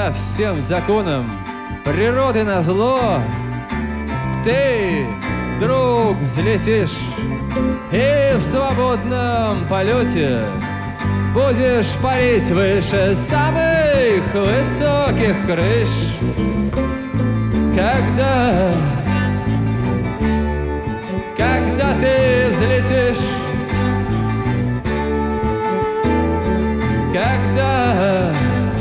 когда всем законам природы назло ты вдруг взлетишь и в свободном полете будешь парить выше самых высоких крыш. Когда ты взлетишь, когда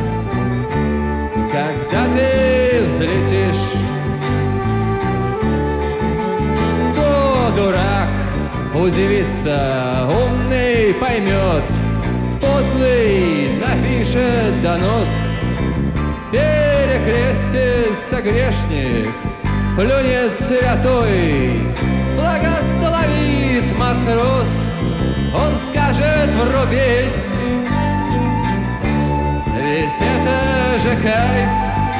ты взлетишь, то дурак удивится, умный поймет, подлый напишет донос, перекрестится грешник, плюнет святой, благословит матрос. Он скажет: врубись, ведь это же кайф.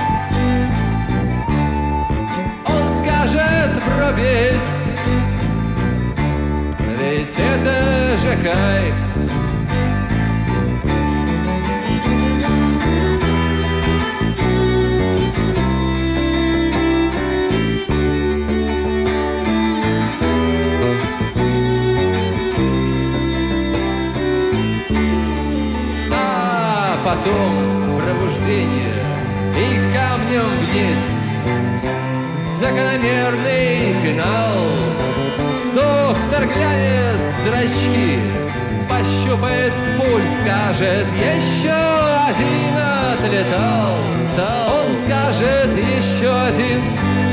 Он скажет: врубись, ведь это же кайф. Потом пробуждение и камнем вниз, закономерный финал. Доктор глянет в зрачки, пощупает пульс, скажет: еще один отлетал. Он скажет: еще один,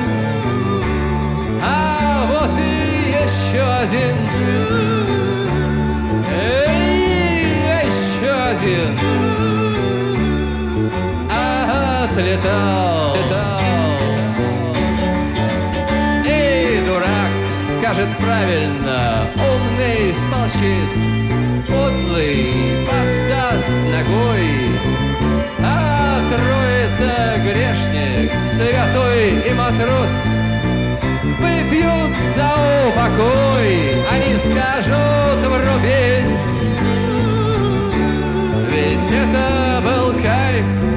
а вот и еще один, еще один. Летал. Эй, дурак, скажет правильно, умный смолчит, подлый поддаст ногой, а троица грешник, святой и матрос выпьют за упокой. Они скажут: врубись, ведь это был кайф.